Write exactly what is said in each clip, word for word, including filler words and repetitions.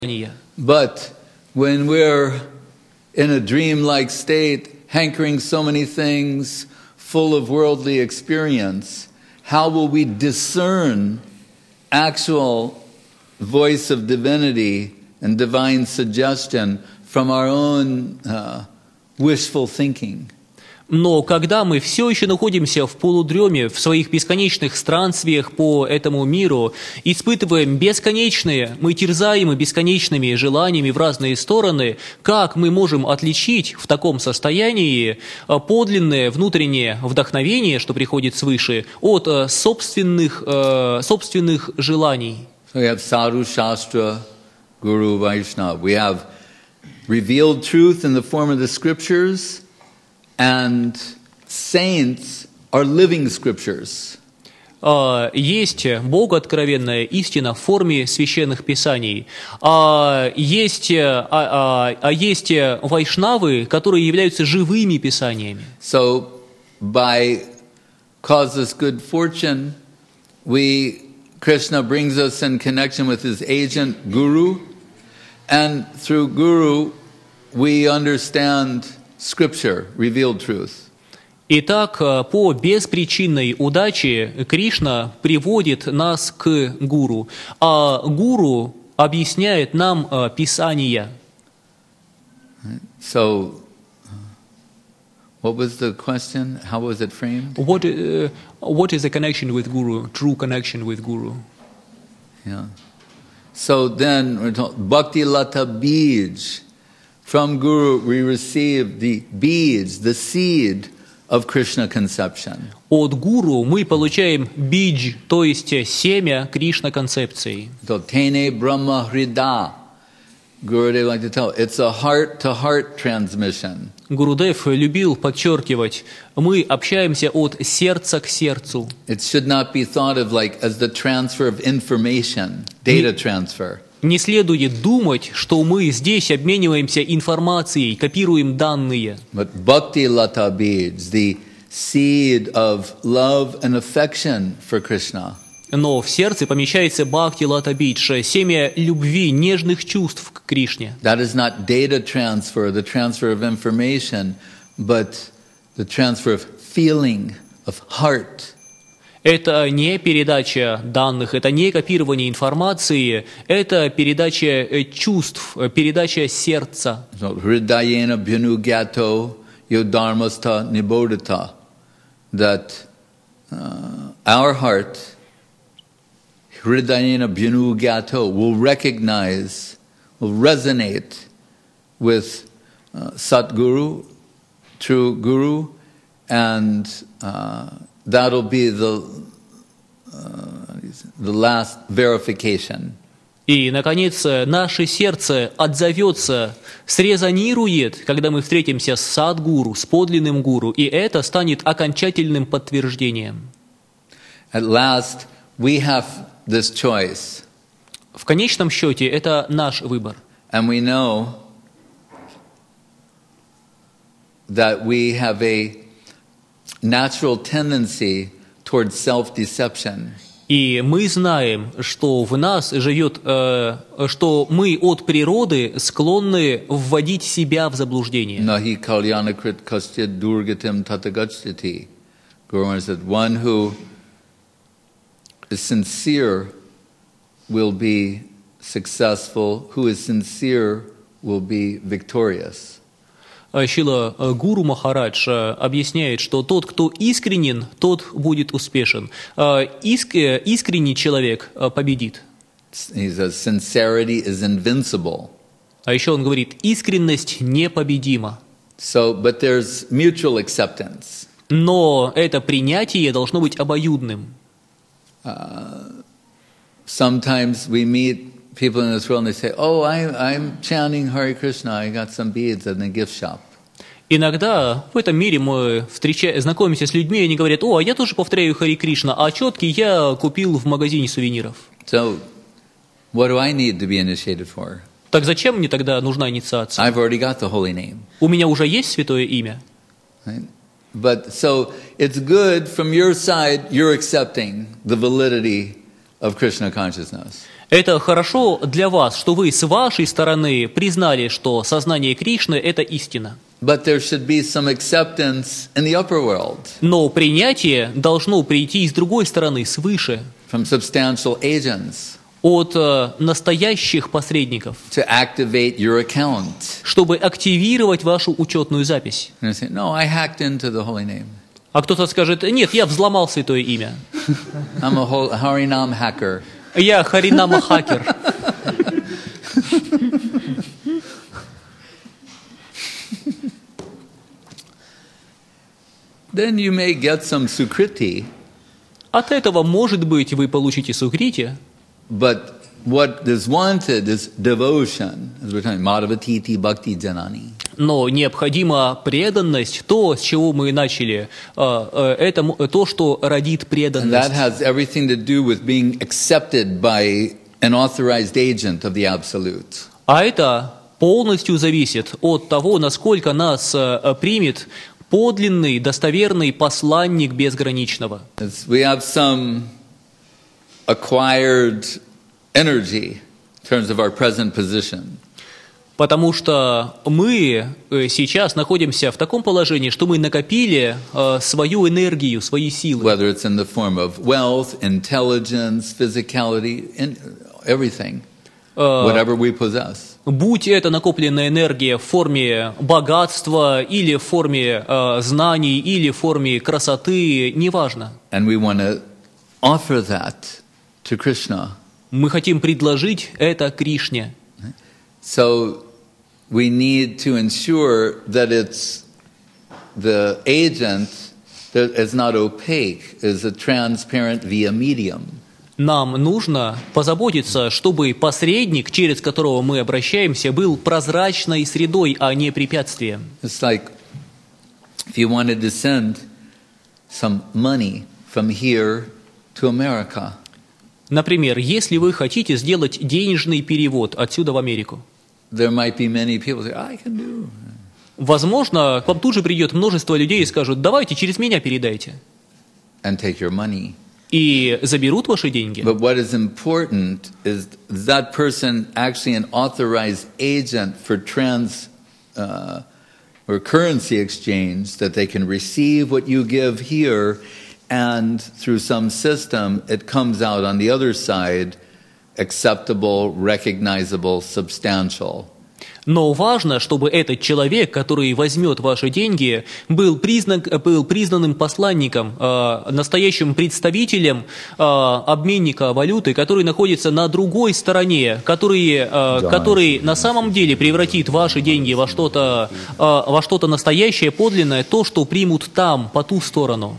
But when we're in a dream-like state, hankering so many things, full of worldly experience, how will we discern actual voice of divinity and divine suggestion from our own uh, wishful thinking? Но когда мы все еще находимся в полудреме, в своих бесконечных странствиях по этому миру, испытываем бесконечные, мы терзаемы бесконечными желаниями в разные стороны, как мы можем отличить в таком состоянии подлинное внутреннее вдохновение, что приходит свыше, от собственных, собственных желаний? So we have sadhu, shastra, guru, Vaishnava. We have revealed truth in the form of the scriptures, and saints are living scriptures. Есть Богу откровенная истина в форме священных писаний, а есть, а, а, а есть вайшнавы, которые являются живыми писаниями. So, by causeless good fortune, we Krishna brings us in connection with his agent Guru, and through Guru we understand Scripture, revealed truth. Итак, по беспричинной удаче Кришна приводит нас к гуру, а гуру объясняет нам Писания. So, what was the question? How was it framed? What, uh, what is the connection with guru? True connection with guru? Yeah. So then we're talking Bhakti Lata Bij. From Guru we receive the beads, the seed of Krishna conception. От гуру мы получаем бидж, то есть семя Кришна концепции. So Tene Brahma Hrida. Gurudev like to tell, it's a heart-to-heart transmission. Гурудев любил подчеркивать, мы общаемся от сердца к сердцу. It should not be thought of like as the transfer of information, data transfer. Не следует думать, что мы здесь обмениваемся информацией, копируем данные. But Bhakti Lata Bij, the seed of love and affection for Krishna. Но в сердце помещается Бхакти Лата Бидж, семя любви, нежных чувств к Кришне. That is not data transfer, the transfer of information, but the transfer of feeling, of heart. Это не передача данных, это не копирование информации, это передача чувств, передача сердца. Hridayena bhinugyato yodharmastha nibodhata. That uh, our heart, Hridayena bhinugyato, will recognize, will resonate with uh, Satguru, true Guru, and uh, that'll be the, uh, the last verification. И, наконец, наше сердце отзовется, срезонирует, когда мы встретимся с Садгуру, с подлинным гуру, и это станет окончательным подтверждением. At last, we have this choice. В конечном счете, это наш выбор. And we know that we have a natural tendency towards self-deception. И мы знаем, что в нас живет, э, что мы от природы склонны вводить себя в заблуждение. Nahi kalyanakrit kastyad durgatim tatagachyati. Guru Maharaj said, one who is sincere will be successful, who is sincere will be victorious. Шрила Гуру Махарадж объясняет, что тот, кто искренен, тот будет успешен. Иск, искренний человек победит. He says, sincerity is invincible. А еще он говорит, искренность непобедима. So, but there's mutual acceptance. Но это принятие должно быть обоюдным. Uh, sometimes we meet people in this world and they say, oh, I, I'm chanting Hare Krishna, I got some beads in the gift shop. Иногда в этом мире мы встречаем, знакомимся с людьми, и они говорят, о, а я тоже повторяю Хари Кришна, а четки я купил в магазине сувениров. So, what do I need to be initiated for? Так зачем мне тогда нужна инициация? I've already got the holy name. У меня уже есть святое имя. Right? But so, it's good from your side, you're accepting the validity of Krishna consciousness. Это хорошо для вас, что вы с вашей стороны признали, что сознание Кришны – это истина. But there should be some acceptance in the upper world Но принятие должно прийти и с другой стороны, свыше, from substantial agents от э, настоящих посредников, to activate your account. чтобы активировать вашу учетную запись. And I say, no, I hacked into the holy name. А кто-то скажет: нет, я взломал святое имя. I'm a whole Harinam hacker. Я Харинама-хакер. Then you may get some sukriti, От этого, может быть, вы получите сукрити, but what is wanted is devotion, as we're talking, madhavatiti bhakti janani. но необходима преданность, то, с чего мы начали, э, э, это м- то, что родит And that преданность. has everything to do with being accepted by an authorized agent of the Absolute. А это полностью зависит от того, насколько нас э, примет подлинный, достоверный посланник безграничного. It's, we have some acquired energy in terms of our present position. Потому что мы э, сейчас находимся в таком положении, что мы накопили э, свою энергию, свои силы. Whether it's in the form of wealth, intelligence, physicality, in everything, whatever we possess. Будь это накопленная энергия в форме богатства, или в форме э, знаний, или в форме красоты, неважно. And we want to offer that to Krishna. Мы хотим предложить это Кришне. So we need to ensure that it's the agent that is not opaque, is a transparent via medium. Нам нужно позаботиться, чтобы посредник, через которого мы обращаемся, был прозрачной средой, а не препятствием. It's like if you wanted to send some money from here to America. Например, если вы хотите сделать денежный перевод отсюда в Америку, There might be many people say, I can do. возможно, к вам тут же придет множество людей и скажут: давайте через меня передайте. And take your money. И заберут ваши деньги. But what is important is that person actually an authorized agent for trans uh, or currency exchange, that they can receive what you give here, and through some system it comes out on the other side acceptable, recognizable, substantial. Но важно, чтобы этот человек, который возьмет ваши деньги, был, признан, был признанным посланником, э, настоящим представителем э, обменника валюты, который находится на другой стороне, который, э, который на самом деле превратит ваши деньги во что-то, э, во что-то настоящее, подлинное, то, что примут там, по ту сторону.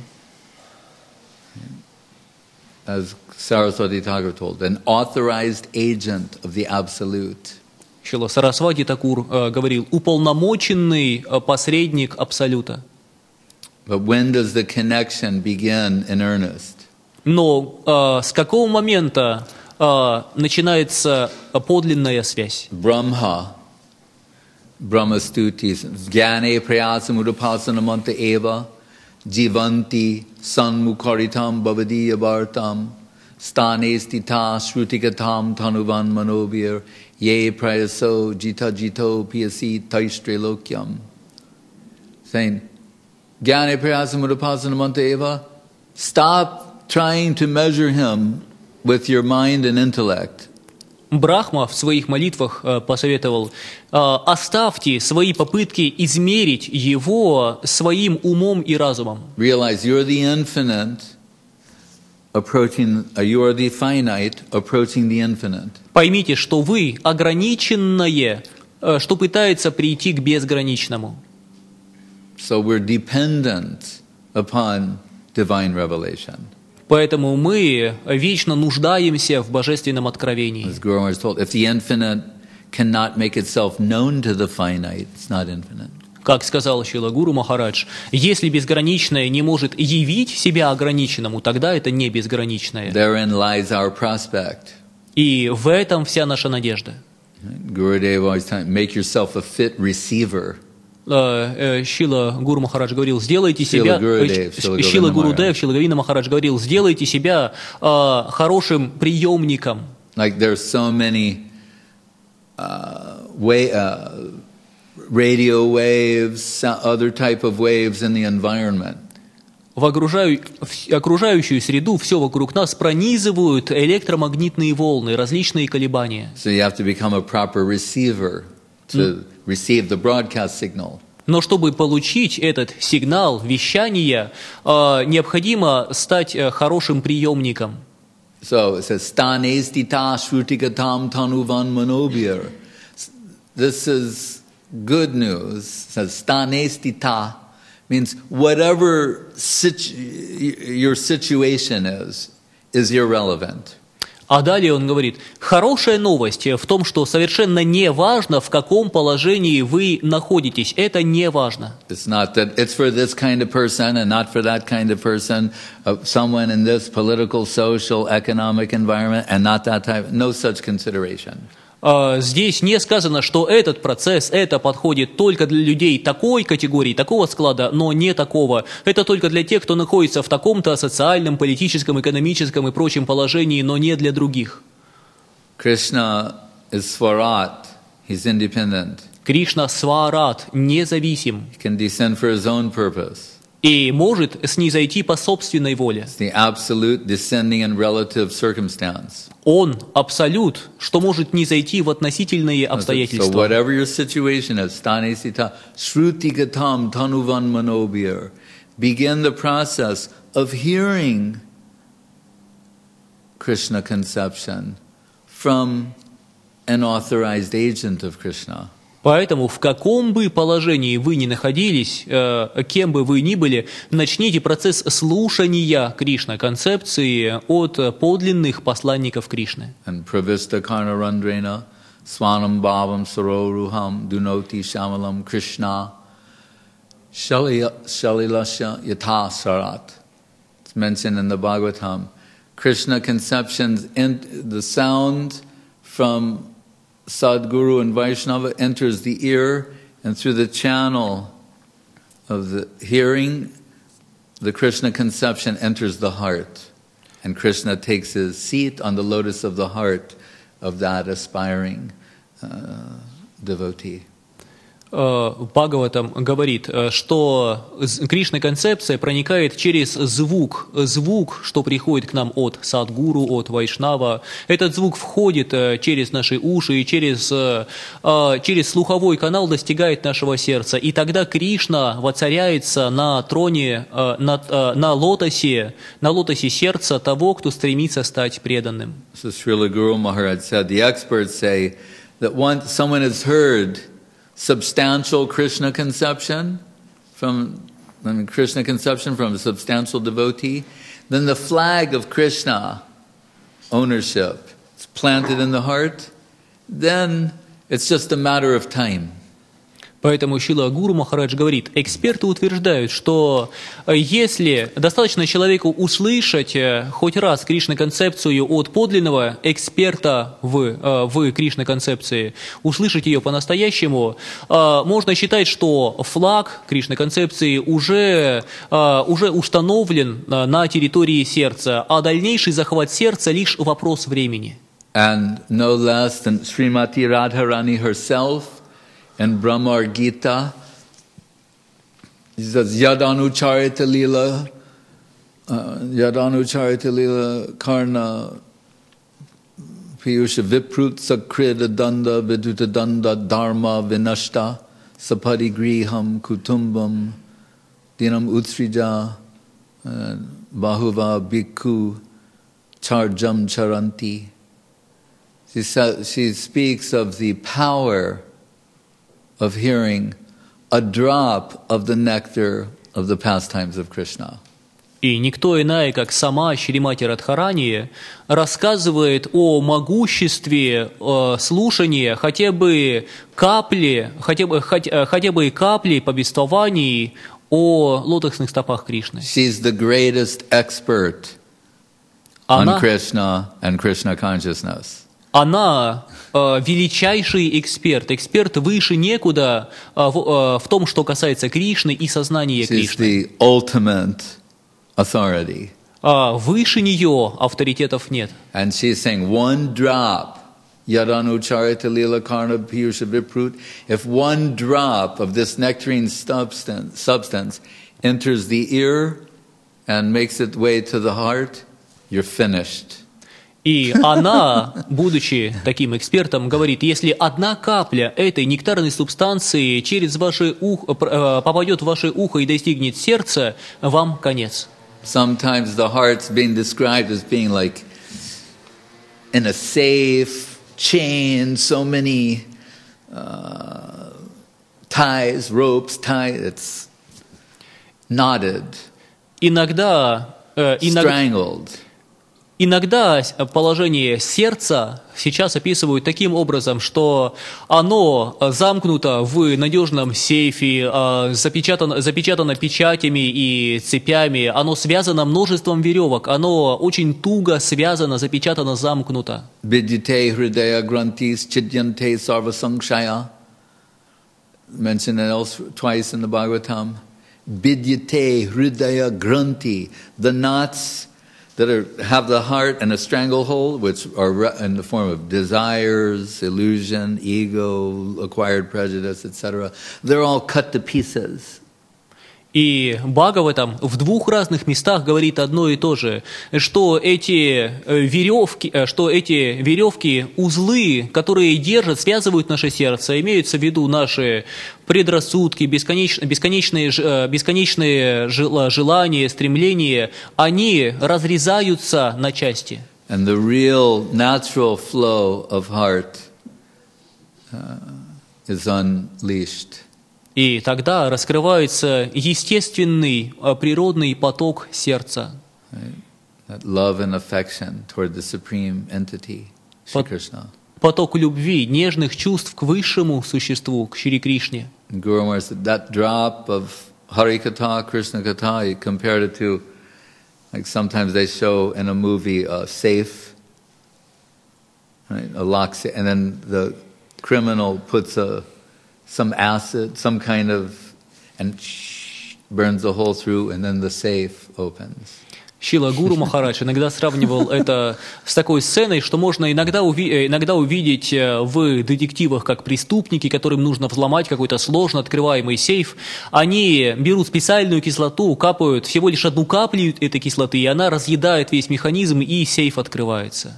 As Saraswati Thakur told, an authorized agent of the Absolute. Шрила Сарасвати Такур э, говорил: уполномоченный э, посредник Абсолюта. But when does the connection begin in earnest? Но э, с какого момента э, начинается подлинная связь? Brahma, Brahma Stutis, Jnane Prayasam Udapasanamanta Eva, Jivanti Sanmukaritam Bhavadiya Bhartam, Stane Stita Shrutikatam Tanuvan Manobir, Ye Prayaso Jita Jito Piyasi Taishtrilokyam. Saying, Jnane Prayasam Udapasanamanta Eva, stop trying to measure him with your mind and intellect. Брахма в своих молитвах э, посоветовал: э, оставьте свои попытки измерить его своим умом и разумом. Realize you're the infinite approaching, uh, you are the finite approaching the infinite. Поймите, что вы ограниченное, э, что пытается прийти к безграничному. So we're dependent upon divine revelation. Поэтому мы вечно нуждаемся в божественном откровении. As Guru Maharaj told, if the infinite cannot make itself known to the finite, it's not infinite. Как сказал Шрила Гуру Махарадж, если безграничное не может явить себя ограниченному, тогда это не безграничное. Therein lies our prospect. И в этом вся наша надежда. Gurudev always tells, make yourself a fit receiver. Шрила Гуру Махарадж говорил: сделайте Шрила себя... Гурудев, Шрила Шрила Гурудев Гурудев, Шрила Гавина Махарадж говорил: сделайте себя э, хорошим приемником. Like there's so many uh, way, uh, radio waves, other type of waves in the environment. В окружаю- в окружающую среду все вокруг нас пронизывают электромагнитные волны, различные колебания. So you have to become a proper receiver to receive the broadcast signal. Но чтобы получить этот сигнал вещания, э, необходимо стать э, хорошим приемником. So it says, Stanestita Shrutikatam Tanuvan Manobir. This is good news. It says, Stanestita means whatever situ- your situation is, is irrelevant. А далее он говорит, хорошая новость в том, что совершенно не важно, в каком положении вы находитесь. Это не важно. It's not that it's for this kind of person and not for that kind of person, uh, someone in this political, social, economic environment and not that type. No such consideration. А, Здесь не сказано, что этот процесс, это подходит только для людей такой категории, такого склада, но не такого. Это только для тех, кто находится в таком-то социальном, политическом, экономическом и прочем положении, но не для других. Krishna is Swarat. He's independent. Кришна сварат, независим, He can descend for his own purpose. и может снизойти по собственной воле. It's the absolute descending and relative circumstance. Он абсолют, что может низойти в относительные So обстоятельства. whatever your situation is, stane sita shrutigatam tanuvan manobir, begin the process of hearing Krishna conception from an authorized agent of Krishna. Поэтому в каком бы положении вы ни находились, э, кем бы вы ни были, начните процесс слушания Кришна концепции от подлинных посланников Кришны. And pravista karnarandrena swanam bhavam saroruham dunoti shamalam Krishna shalilasya yatha sarat. It's mentioned in the Bhagavatam. Krishna conceptions, in, the sound from Sadguru and Vaishnava enters the ear, and through the channel of the hearing, the Krishna conception enters the heart. And Krishna takes his seat on the lotus of the heart of that aspiring uh, devotee. Бхагаватам говорит, что Кришна-концепция проникает через звук, звук, что приходит к нам от Садгуру, от Вайшнава. Этот звук входит через наши уши и через, через слуховой канал достигает нашего сердца. И тогда Кришна воцаряется на троне, на, на лотосе, на лотосе сердца того, кто стремится стать преданным. So Srila Guru Maharaj said, the experts say that once someone has heard substantial Krishna conception from, I mean, Krishna conception from a substantial devotee, then the flag of Krishna ownership is planted in the heart, then it's just a matter of time. Поэтому Шрила Гуру Махарадж говорит, эксперты утверждают, что если достаточно человеку услышать хоть раз Кришна-концепцию от подлинного эксперта в, в Кришна-концепции, услышать ее по-настоящему, можно считать, что флаг Кришна-концепции уже, уже установлен на территории сердца, а дальнейший захват сердца лишь вопрос времени. And no less than Srimati Radharani herself in Brahmar Gita, he says, Yadanucharita Lila, uh, Yadanucharita Lila Karna Piyusha Viprut Sakrita Danda Viduta Danda Dharma Vinashta Sapadi Griham Kutumbam Dinam Utsrija Bahuva Bhikkhu Charjam Charanti. She, says, she speaks of the power of hearing a drop of the nectar of the pastimes of Krishna. И никто иная, как сама Шримати Радхарани, рассказывает о могуществе э, слушания хотя бы капли, хотя бы, хотя, хотя бы капли повествований о лотосных стопах Кришны. She's the greatest expert Она, on Krishna and Krishna consciousness. она э, величайший эксперт, эксперт выше некуда э, в, э, в том, что касается Кришны и сознания She's Кришны. the ultimate authority. А выше нее авторитетов нет. And she's saying, one drop, yadanucharita lila karna piyusha viprut, if one drop of this nectarine substance, substance enters the ear and makes its way to the heart, you're finished. И она, будучи таким экспертом, говорит, если одна капля этой нектарной субстанции через ваше ухо, попадет в ваше ухо и достигнет сердца, вам конец. Sometimes the heart's being described as being like in a safe chain, so many uh, ties, ropes, ties, it's knotted, Иногда, э, иногда, strangled. иногда положение сердца сейчас описывают таким образом, что оно замкнуто в надежном сейфе, э, запечатано, запечатано печатями и цепями, оно связано множеством веревок, оно очень туго связано, запечатано, замкнуто. Vidyate hridaya grantis chidyante sarvasangshaya. Mentioned it else twice in the Bhagavatam. Vidyate hridaya granti. The knots that are, have the heart and a stranglehold, which are in the form of desires, illusion, ego, acquired prejudice, et cetera. They're all cut to pieces. И Бхагаватам в двух разных местах говорит одно и то же, что эти веревки, что эти веревки, узлы, которые держат, связывают наше сердце, имеются в виду наши предрассудки, бесконечные, бесконечные, бесконечные желания, стремления, они разрезаются на части. And the real natural flow of heart uh, is unleashed. И тогда раскрывается естественный, природный поток сердца. That love and affection toward the supreme entity, Shri Krishna. Поток любви, нежных чувств к высшему существу, к Шри Кришне. Guru Maharaj said that drop of Harikatha, Krishna Katha, he compared it to, like sometimes they show in a movie a safe, right, a lock, and then the criminal puts a some acid, some kind of, and burns the hole through, and then the safe opens. Шрила Гуру Махарадж иногда сравнивал это с такой сценой, что можно иногда, уви- иногда увидеть в детективах, как преступники, которым нужно взломать какой-то сложно открываемый сейф, они берут специальную кислоту, капают всего лишь одну каплю этой кислоты, и она разъедает весь механизм, и сейф открывается.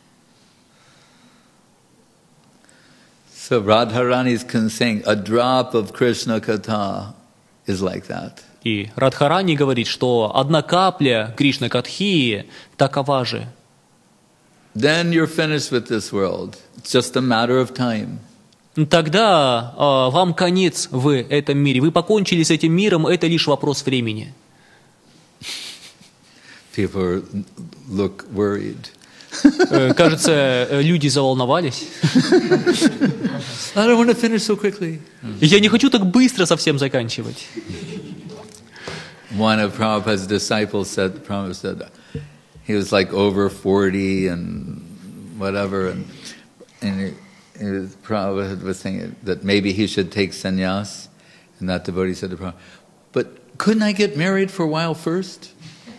So Radharani is saying a drop of Krishna Katha is like that. И Радхарани говорит, что одна капля Кришна Катхи такова же. Then you're finished with this world. It's just a matter of time. Тогда э, вам конец в этом мире. Вы покончили с этим миром, это лишь вопрос времени. People look worried. Э, кажется, люди заволновались. I don't want to finish so quickly. Я не хочу так быстро совсем заканчивать. One of Prabhupada's disciples said, Prabhupada said, he was like over forty and whatever, and, and he, he was, Prabhupada was saying that maybe he should take sannyas, and that devotee said to Prabhupada, but couldn't I get married for a while first?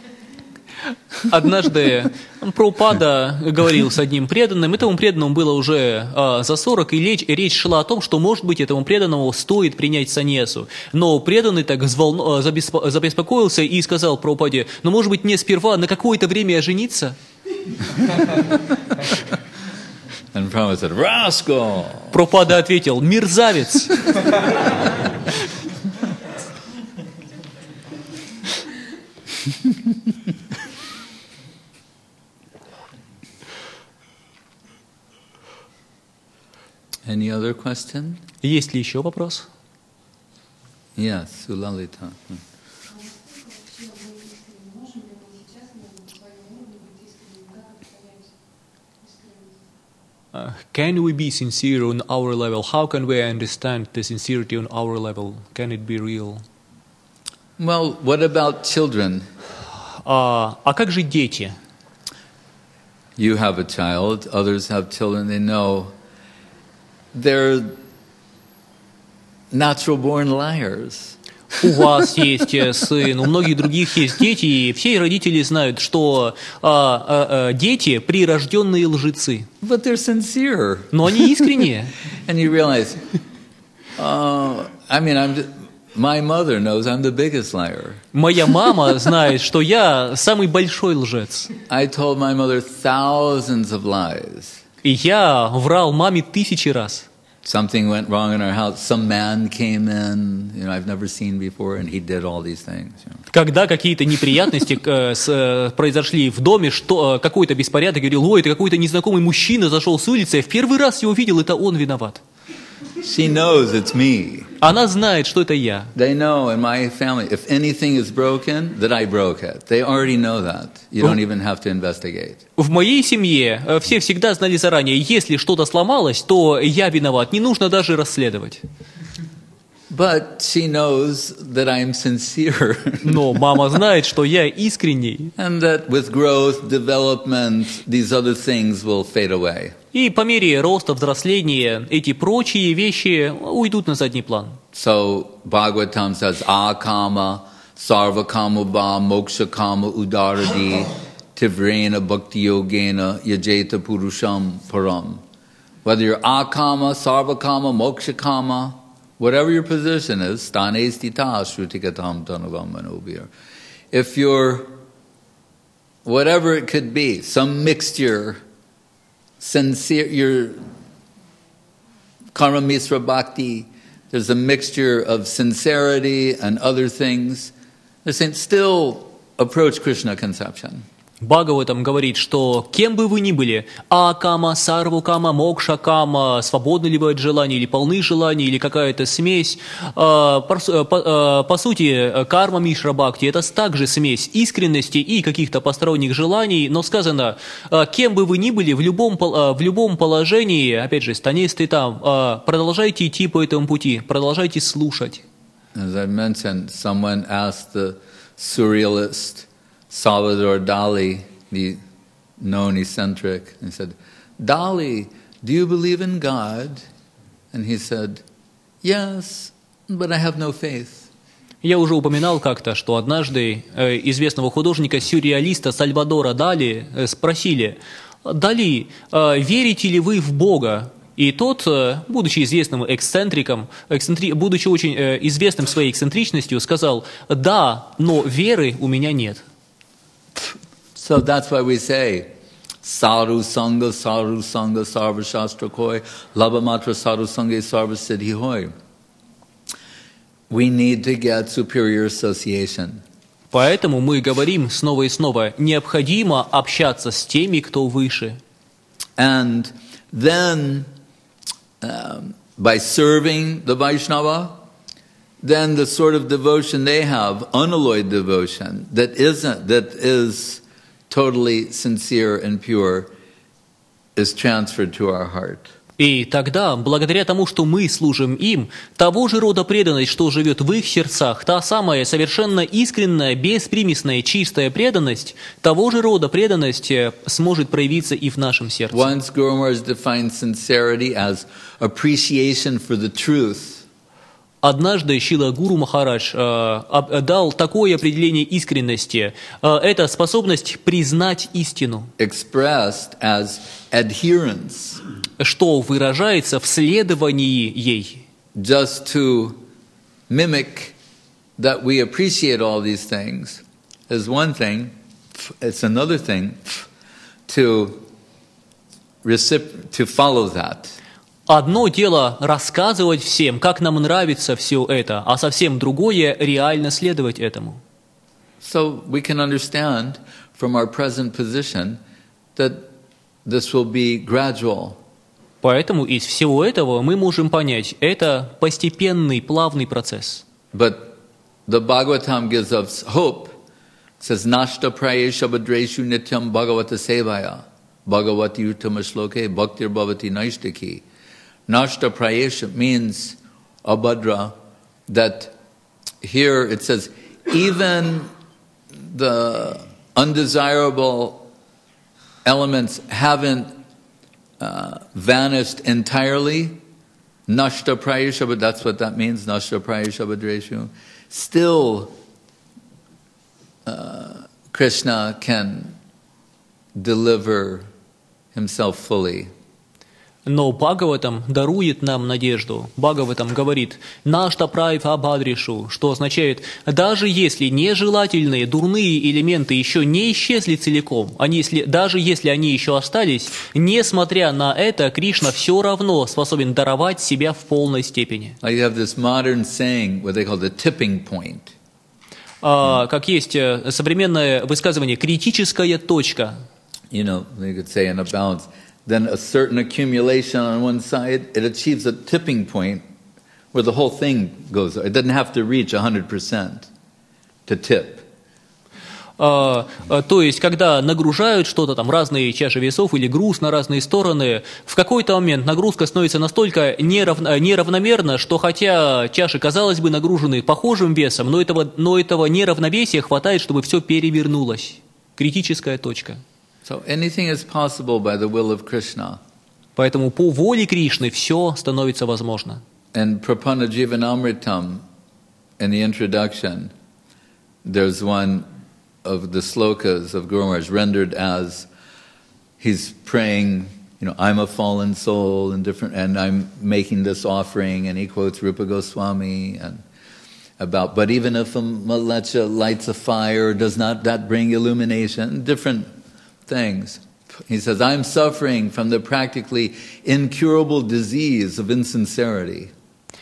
Однажды Прабхупада говорил с одним преданным, этому преданному было уже а, за сорок, и речь, речь шла о том, что, может быть, этому преданному стоит принять саньясу. Но преданный так взволну, забеспо, забеспокоился и сказал Прабхупаде, ну, может быть, мне сперва на какое-то время жениться? And Prabhupada said, Rascal! Прабхупада ответил, мерзавец! Any other question? Есть ли еще вопрос? Yes, Sulalita. Uh, can we be sincere on our level? How can we understand the sincerity on our level? Can it be real? Well, what about children? А, а как же дети? You have a child, others have children, they know they're natural born liars. У вас есть э, сын, у многих других есть дети, и все родители знают, что а, а, а, дети прирожденные лжецы. But they're sincere. Но они искренние. And you realize, uh, I mean, I'm just, my mother knows I'm the biggest liar. Моя мама знает, что я самый большой лжец. I told my mother thousands of lies. И я врал маме тысячи раз. Something went wrong in our house. Some man came in, you know, I've never seen before, and he did all these things. You know. Когда какие-то неприятности э, с, э, произошли в доме, что э, какой-то беспорядок, говорил, ой, это какой-то незнакомый мужчина зашел с улицы, я в первый раз его видел, это он виноват. She knows it's me. Она знает, что это я. They know in my family, if anything is broken, that I broke it. They already know that. You don't even have to investigate. В моей семье э, все всегда знали заранее, если что-то сломалось, то я виноват, не нужно даже расследовать. But she knows that I'm sincere. Но мама знает, что я искренний. And that with growth, development, these other things will fade away. И по мере роста, взросления, эти прочие вещи уйдут на задний план. So Bhagavatam says, akama, sarvakama va, moksha kama udaradi, tivrena bhakti yogena, yajeta purusham param. Whether you're akama, sarvakama, moksha kama, whatever your position is, stane stita shrutikatam tanavam manobir. If you're, whatever it could be, some mixture, sincere, your karma misra bhakti, there's a mixture of sincerity and other things. They're saying, still approach Krishna conception. Бхагаватам говорит, что кем бы вы ни были, акама, сарвукама, мокшакама, свободны ли вы от желаний, или полны желаний, или какая-то смесь, по, по, по сути, карма мишра бхакти, это также смесь искренности и каких-то посторонних желаний, но сказано, кем бы вы ни были, в любом, в любом положении, опять же, станисты там, продолжайте идти по этому пути, продолжайте слушать. As I mentioned, someone asked the surrealist Salvador Dali, the known eccentric, and he said, Dali, do you believe in God? And he said, yes, but I have no faith. Я уже упоминал как-то, что однажды э, известного художника-сюрреалиста Сальвадора Дали э, спросили, Дали, э, верите ли вы в Бога? И тот, э, будучи известным эксцентриком, эксцентри... будучи очень э, известным своей эксцентричностью, сказал, да, но веры у меня нет. So that's why we say, Saru Sangha, Saru Sangha, Sarva Shastra Koi, Labhamatra Saru Sangha, Sarva Siddhi Hoy. We need to get superior association. Поэтому мы говорим снова и снова, необходимо общаться с теми, кто выше. And then, um, by serving the Vaishnava, then the sort of devotion they have, unalloyed devotion, that isn't, that is totally sincere and pure, is transferred to our heart. И тогда, благодаря тому, что мы служим им, того же рода преданность, что живет в их сердцах, та самая совершенно искренняя, беспримесная, чистая преданность, того же рода преданность сможет проявиться и в нашем сердце. Once Guru Maharaj defined sincerity as appreciation for the truth. Однажды Шрила Гуру Махарадж э, дал такое определение искренности. Э, это способность признать истину, Expressed as adherence. Что выражается в следовании ей. Just to mimic that we appreciate all these things is one thing. It's another thing to recip- to follow that. Одно дело рассказывать всем, как нам нравится все это, а совсем другое реально следовать этому. So we can understand from our present position that this will be gradual. Поэтому из всего этого мы можем понять, это постепенный, плавный процесс. But the Bhagavatam gives us hope. It says, Nashta prayesha badreshu nityam bhagavata sevaya bhagavati uttama shloke bhaktir bhavati naishtaki. Nashta prayesha means, Abhadra, that here it says, even the undesirable elements haven't uh, vanished entirely, Nashta prayusha, that's what that means, nashta prayusha bhadreshu. Still, uh, Krishna can deliver himself fully. Но Бхагаватам дарует нам надежду. Бхагаватам говорит «Нашта прайва бадришу», что означает, даже если нежелательные, дурные элементы еще не исчезли целиком, они, если, даже если они еще остались, несмотря на это, Кришна все равно способен даровать себя в полной степени. You have this modern saying, what they call the tipping point. А, как есть современное высказывание «критическая точка». You know, they could say in a balance, then a certain accumulation on one side, it achieves a tipping point where the whole thing goes. It doesn't have to reach one hundred percent to tip. Uh, uh, то есть, когда нагружают что-то, там, разные чаши весов или груз на разные стороны, в какой-то момент нагрузка становится настолько нерав... неравномерна, что хотя чаши, казалось бы, нагружены похожим весом, но этого, но этого неравновесия хватает, чтобы все перевернулось. Критическая точка. So anything is possible by the will of Krishna. Поэтому по воле Кришны все становится возможно. And Prapanna Jivanamritam, in the introduction, there's one of the slokas of Guru Maharaj rendered as he's praying, you know, I'm a fallen soul and different, and I'm making this offering, and he quotes Rupa Goswami and about, but even if a malecha lights a fire, does not that bring illumination? Different things. He says, I'm suffering from the practically incurable disease of insincerity.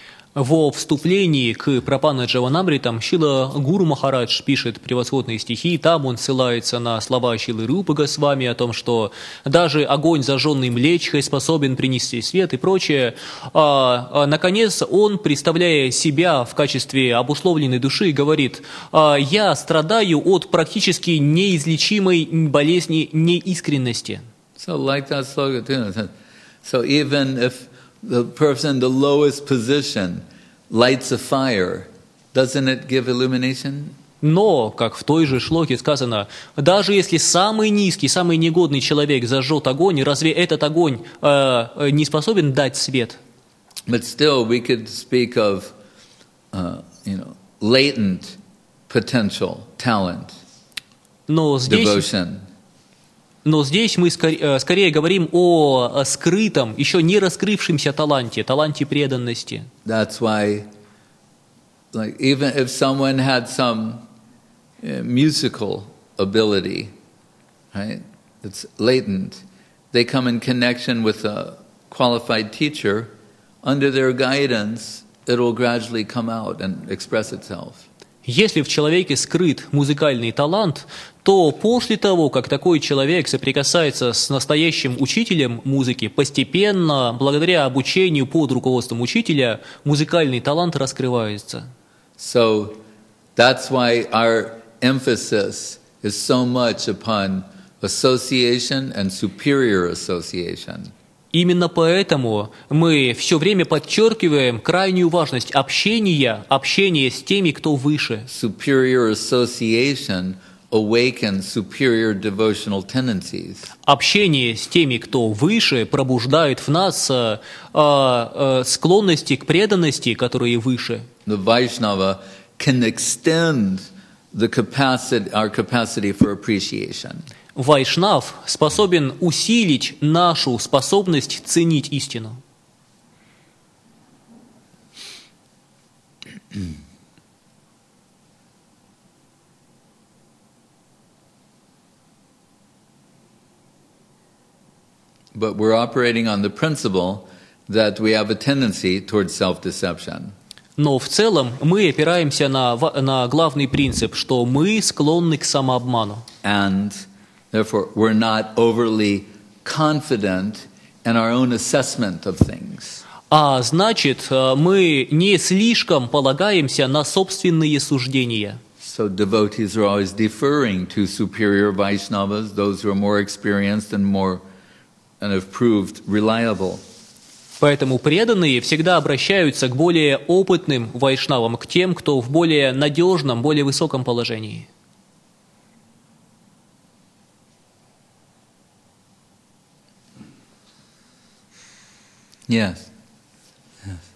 Во вступлении к Прапанна Дживанамритам Шрила Гуру Махарадж пишет превосходные стихи, там он ссылается на слова Шрилы Рупы Госвами о том, что даже огонь, зажженный млечхой, способен принести свет и прочее. А, а, наконец, он, представляя себя в качестве обусловленной души, говорит, а, «Я страдаю от практически неизлечимой болезни неискренности». So like that slogan too. So even if the person in the lowest position lights a fire, doesn't it give illumination? Но, как в той же шлоке сказано, даже если самый низкий, самый негодный человек зажжет огонь, разве этот огонь э, не способен дать свет? But still, we could speak of, uh, you know, latent potential, talent, Но здесь, devotion. но здесь мы скорее, скорее говорим о скрытом, еще не раскрывшемся таланте, таланте преданности. That's why, like, even if someone had some uh, musical ability, right, it's latent, they come in connection with a qualified teacher, under their guidance, it will gradually come out and express itself. Если в человеке скрыт музыкальный талант, то после того, как такой человек соприкасается с настоящим учителем музыки, постепенно, благодаря обучению под руководством учителя, музыкальный талант раскрывается. So that's why our emphasis is so much upon association and superior association. Именно поэтому мы все время подчеркиваем крайнюю важность общения, общения с теми, кто выше. Superior association awakens superior devotional tendencies. Общение с теми, кто выше, пробуждает в нас э, э, склонности к преданности, которые выше. The Vaishnava can extend the capacity, our capacity for appreciation. Вайшнав способен усилить нашу способность ценить истину. But we're operating on the principle that we have a tendency towards self-deception. Но в целом мы опираемся на, на главный принцип, что мы склонны к самообману. And therefore, we're not overly confident in our own assessment of things. А значит, мы не слишком полагаемся на собственные суждения. So devotees are always deferring to superior Vaishnavas, those who are more experienced and more and have proved reliable. Поэтому преданные всегда обращаются к более опытным вайшнавам, к тем, кто в более надежном, более высоком положении. Yes. Yes.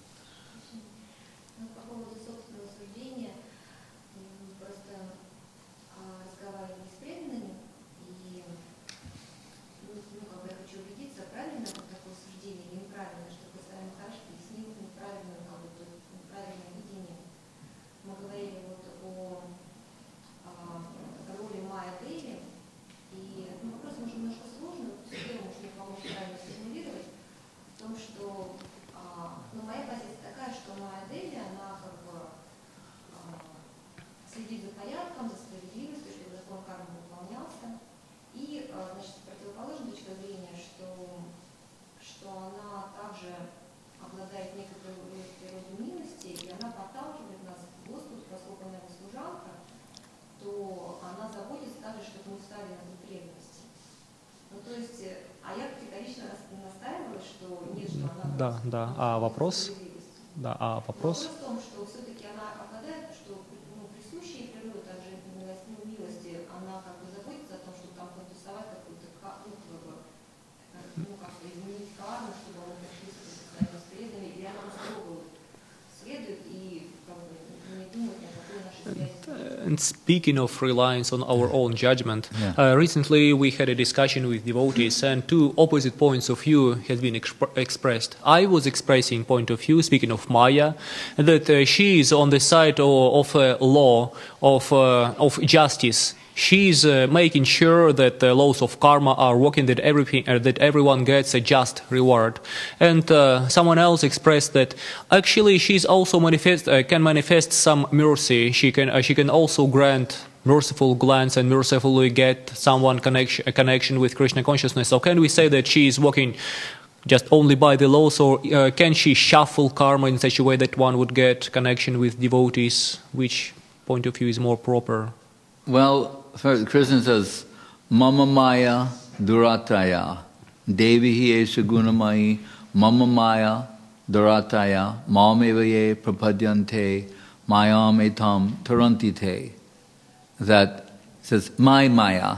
Майя Деви, она как бы а, следит за порядком, за справедливостью, чтобы закон кармы выполнялся. И, а, значит, противоположная точка зрения, что, что она также обладает некоторой природой милости, и она подталкивает нас к Господу, поскольку она его служанка, то она заботится также, чтобы мы стали на потребности. Ну, то есть, а я категорично настаивала, что нет, что она... Да, да. А вопрос? Да, а вопрос? Вопрос в том, что все-таки она обладает, что ну, присущей природе также милости, ну, милости, она как бы заботится о том, чтобы там контусовать какую-то, ну, как бы, ну, как бы изменить карму, чтобы он пришли с социальными вредными, или она строго следует и как бы не думает ни о какой нашей связи. And speaking of reliance on our own judgment, Yeah. uh, recently we had a discussion with devotees, and two opposite points of view has been exp- expressed. I was expressing point of view, speaking of Maya, that uh, she is on the side of, of uh, law, of uh, of justice. She is uh, making sure that the laws of karma are working, that everything, uh, that everyone gets a just reward. And uh, someone else expressed that actually she is also manifest uh, can manifest some mercy. She can uh, she can also grant merciful glance and mercifully get someone connection a connection with Krishna consciousness. So can we say that she is working just only by the laws, or uh, can she shuffle karma in such a way that one would get connection with devotees? Which point of view is more proper? Well, first, Krishna says, Mama Maya Durataya, Devi hi esha gunamai, Mama Maya Durataya, Mamevaye prapadyante, Mayam etam tarantite. That says, my Maya.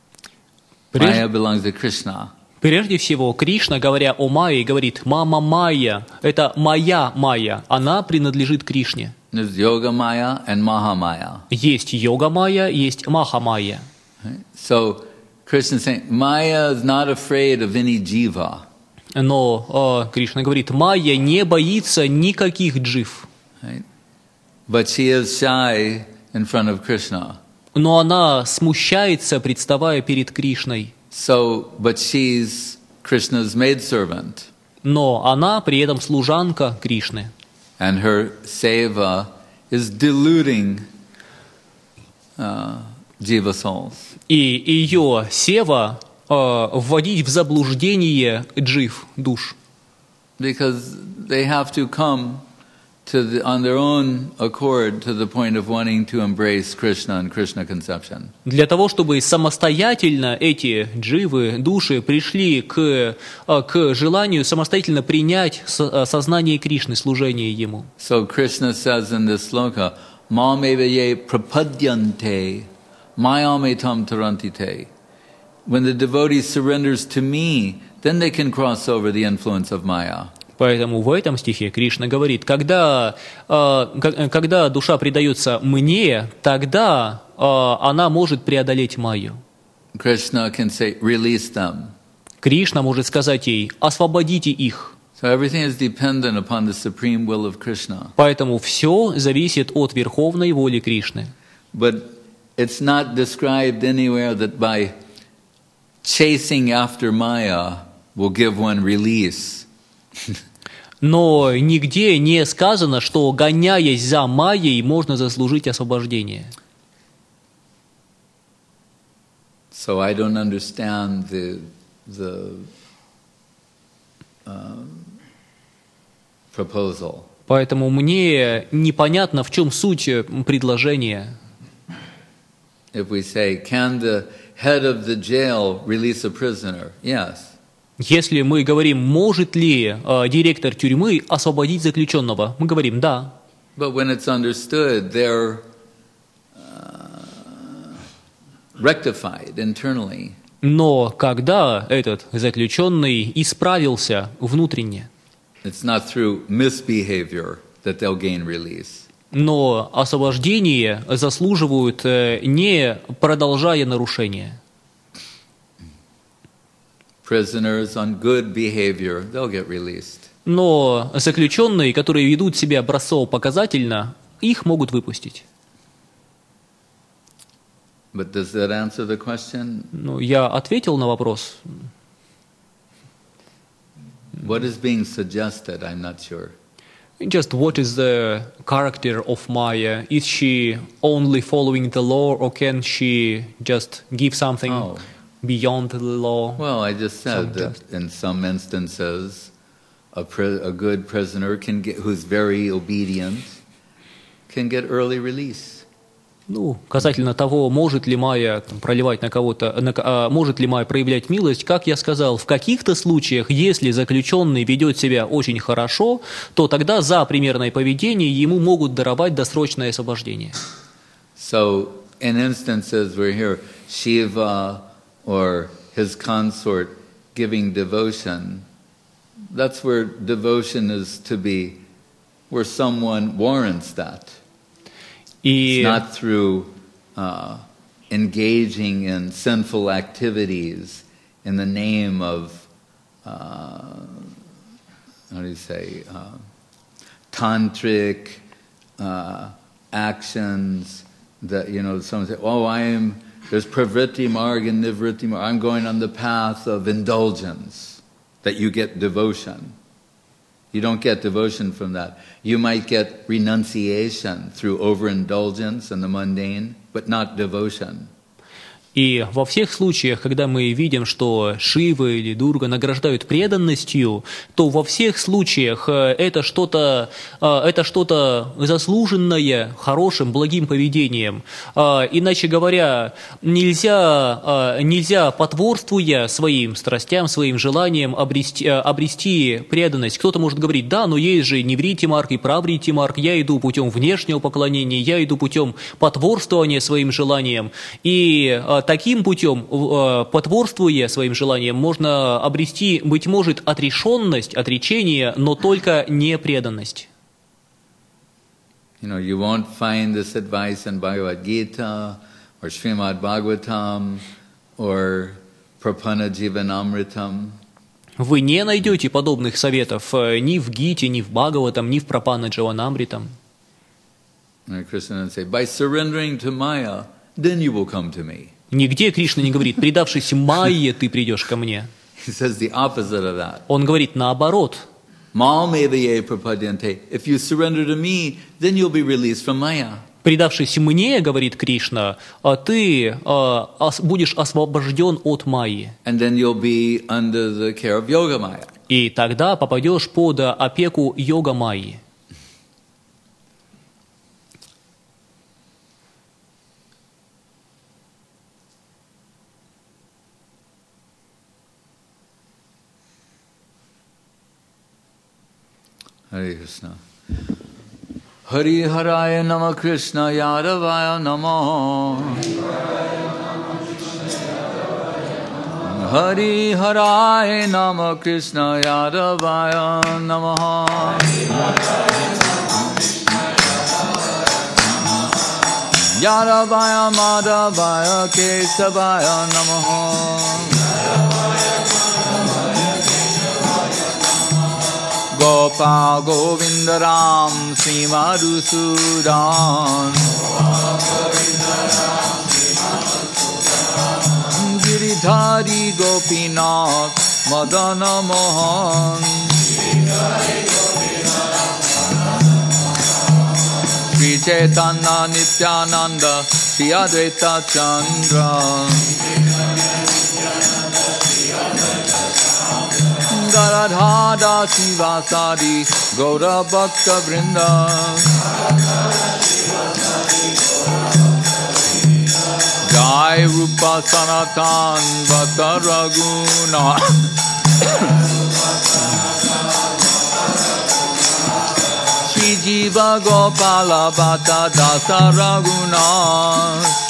Maya belongs to Krishna. Прежде всего, Кришна, говоря о Майе, говорит «Мама Майя» — это «моя Майя», она принадлежит Кришне. There's Yoga Maya and Maha Maya. Есть Йога Майя, есть Маха Майя. Right? So Krishna is saying, Maya is not afraid of any jiva. Но э, Кришна говорит, Майя не боится никаких джив. Right? But she is shy in front of Krishna. Но она смущается, представая перед Кришной. So, but she's Krishna's maidservant. Но она при этом служанка Кришны. And her seva is deluding uh, jiva souls. И ее сева э, вводить в заблуждение джив, душ. Because they have to come to the, on their own accord to the point of wanting to embrace Krishna and Krishna conception. Для того, чтобы самостоятельно эти дживы, души, пришли к, к желанию самостоятельно принять сознание Кришны, служение Ему. So Krishna says in this sloka, Mamevaye prapadyante, mayametam tarantite. When the devotee surrenders to me, then they can cross over the influence of Maya. Поэтому в этом стихе Кришна говорит, когда, э, когда душа предается мне, тогда э, она может преодолеть Майю. Krishna can say, release them. Кришна может сказать ей, освободите их. So everything is dependent upon the supreme will of Krishna. Поэтому все зависит от верховной воли Кришны. But it's not described anywhere that by chasing after Maya will give one release. Но нигде не сказано, что, гоняясь за Майей, можно заслужить освобождение. So I don't understand the the um, proposal. Поэтому мне непонятно, в чем суть предложения. If we say, can the head of the jail release a prisoner? Yes. Если мы говорим, может ли э, директор тюрьмы освободить заключенного, мы говорим «да». But when it's understood, they're uh, rectified internally. Но когда этот заключенный исправился внутренне, It's not through misbehavior that they'll gain release. но освобождение заслуживают э, не продолжая нарушения. Prisoners on good behavior, they'll get released. Но заключенные, которые ведут себя образцово-показательно, их могут выпустить. But does that answer the question? Ну, я ответил на вопрос. What is being suggested? I'm not sure. Just what is the character of Maya? Is she only following the law, or can she just give something Oh. beyond the law? Well, I just said Some that in some instances, a, pri- a good prisoner can get, who's very obedient, can get early release. Ну, касательно того, может ли Майя там, проливать на кого-то, на, а, может ли Майя проявлять милость, как я сказал, в каких-то случаях, если заключенный ведет себя очень хорошо, то тогда за примерное поведение ему могут даровать досрочное освобождение. So, in instances where here Shiva or his consort giving devotion, that's where devotion is to be, where someone warrants that. И It's not through uh, engaging in sinful activities in the name of, uh, how do you say, uh, tantric uh, actions that, you know, someone say, oh, I am, there's pravritti marg and nivritti marg, I'm going on the path of indulgence, that you get devotion. You don't get devotion from that. You might get renunciation through overindulgence in the mundane, but not devotion. И во всех случаях, когда мы видим, что Шива или Дурга награждают преданностью, то во всех случаях это что-то, это что-то заслуженное хорошим, благим поведением. Иначе говоря, нельзя, нельзя потворствуя своим страстям, своим желаниям обрести, обрести преданность. Кто-то может говорить, да, но есть же неврити марк и праврити марк, я иду путем внешнего поклонения, я иду путем потворствования своим желаниям. И таким путем, потворствуя своим желаниям, можно обрести, быть может, отрешенность, отречение, но только не преданность. You know, you won't find this advice in Bhagavad Gita or Srimad Bhagavatam or Prapanna Jivanamritam. Вы не найдете подобных советов ни в Гите, ни в Бхагаватам, ни в Прапанна Дживанамритам. Krishna would say, by surrendering to Maya, then you will come to me. Нигде Кришна не говорит, предавшись Майе, ты придешь ко мне. He says the opposite of that. Он говорит наоборот. Mal-mevaye prapadyante. If you surrender to me, then you'll be released from Maya. Предавшись мне, говорит Кришна, ты а, ос, будешь освобожден от Майи. And then you'll be under the care of Yogamaya. И тогда попадешь под опеку Йога Майи. Hare Krishna. Hari Haraya Nama Krishna Yadavaya Namo. Hari Haraya Nama Krishna Yadavaya Namo. Yadavaya Madhavaya Kesavaya Namo. Gopal Govinda Ram Sri Madhusudan Giridhari Gopinath Madana Mohan Sri Chaitanya Nityananda Sri Advaita Chandra Radha Sivasadi Gaura Bhakta Vrinda Jai Rupa Sanatan Bhakta Raguna Shri Jiva Gopala Bhata Dasa Raguna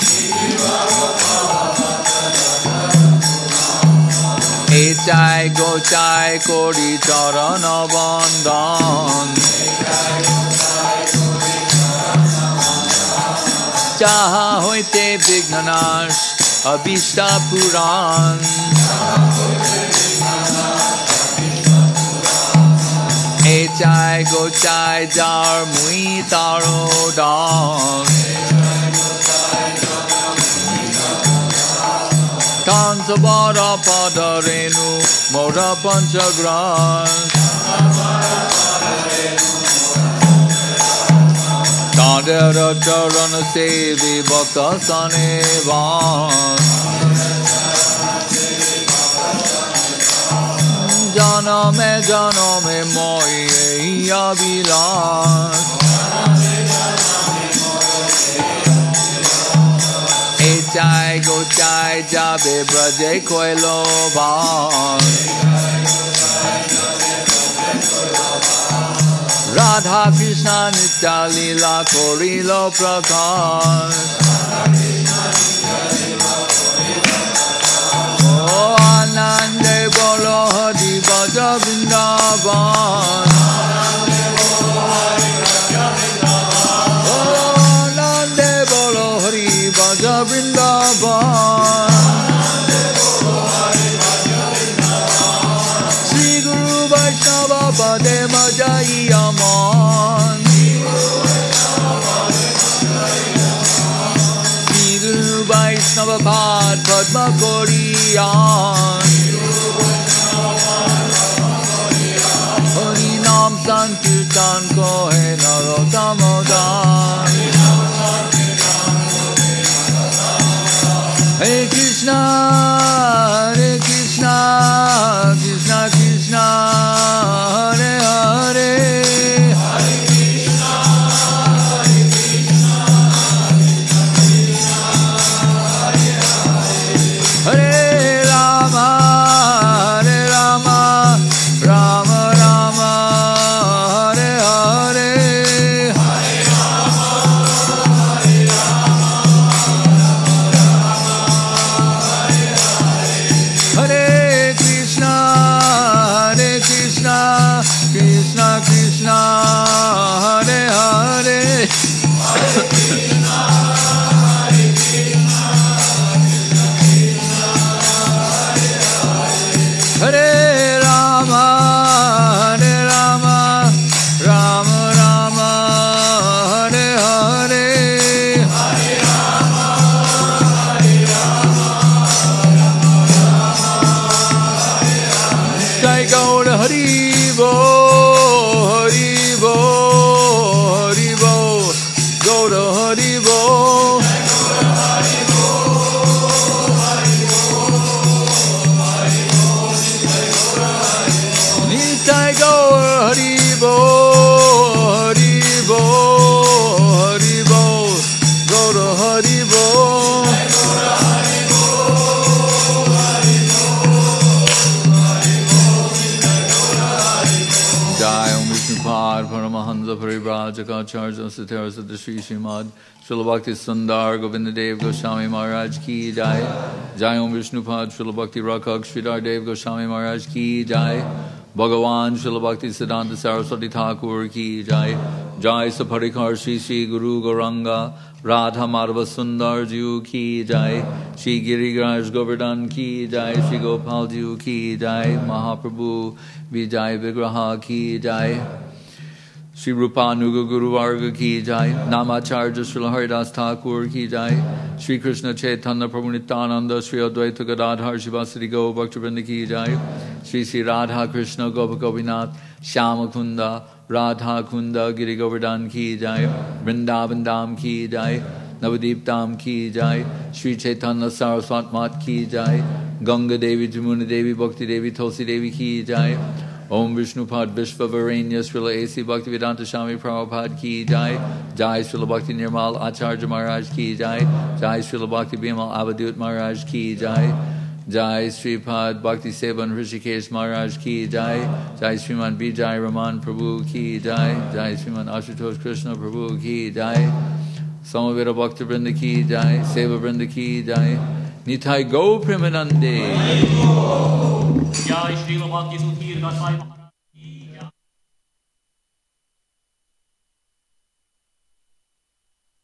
Echai Gochai Kori Charana Bandhan Chaha Hoite Vignanash Abhishta Puran Echai Gochai Jar Mui Taro Dan Tansabara Padarenu Mora Panchagran Adhara Charana Sevi Bhakta Sanevan Janame Janame Moye Yavilas Echai Gochai Jabe Braje Koilovan Radha Krishna Nitya Lila Korilo Prakash Oh Anande Bolo Hari Bhaja Vrindavan Oh Anande Bolo Hari Bhaja Vrindavan Shri Guru Vaishnava Pade Majai Aman Shri Guru Vaishnava Pad Padma Koriyan Hari Nam Sankirtan Kohe Narotamodan Hare Krishna Hare Krishna Krishna Krishna Hare Hare Hare Rama Hare Rama Rama Rama Hare Hare Hare Krishna Hare Krishna Krishna Krishna Hare Hare Hare Rama Hare Rama Rama Rama Hare Hare Jai Gaura Hari Bo Hari Bo Hari Bo Gaura Hari Bo Nitai Gaur Hari Bo Hari Bo Hari Bo Gaura Hari Bo Jai Om Vishnupad Paramahansa Parivrajaka Satara Siddha Shri Srimad Srila Bhakti Sundar Govinda Dev Goswami Maharaj Ki Jai Jai Om Vishnupad Srila Bhakti Rakak Sridhar Dev Goswami Maharaj Ki Jai Bhagavan Srila Bhakti Siddhanta Saraswati Thakur Ki Jai Jai Saparikar Shri Shri Guru Gauranga Radha Madhava Sundar Jiu Ki Jai Shri Giriraj Govardhan Ki Jai Shri Gopal Jiu Ki Jai Mahaprabhu Vijay Vigraha Ki Jai Shri Rupanuga Guru Varga Ki Jai Namacharya Srila Haridas Thakur Ki Jai Shri Krishna Chaitanya Prabhu Nityananda Shri Advaita Gadadhar Shivasati Go Bhaktivinoda Ki Jai Shri Shri Radha Krishna Gopa Gopinath Shyama Kunda Radha Kunda Giri Govardhan Ki Jai Vrindavan Dham Ki Jai Navadip Dham Ki Jai Shri Chaitanya Saraswat Mat Ki Jai Ganga Devi Jamuna Devi Bhakti Devi Tulsi Devi Ki Jai Om Vishnupad Vishvavarenya Srila A C Bhaktivedanta Swami Prabhupada Ki Jai Jai Srila Bhakti Nirmal Acharya Maharaj Ki Jai Jai Srila Bhakti Bimal Avadut Maharaj Ki Jai Jai Sripad Bhakti Sevan Rishikesh Maharaj Ki Jai Jai Sriman Vijay Raman Prabhu Ki Jai Jai Sriman Ashutosh Krishna Prabhu Ki Jai Samaveda Bhakti Vrinda Ki Jai Seva Vrinda Ki Jai Nitai Go Premanande Jai Srila Bhakti Sudhir Goswami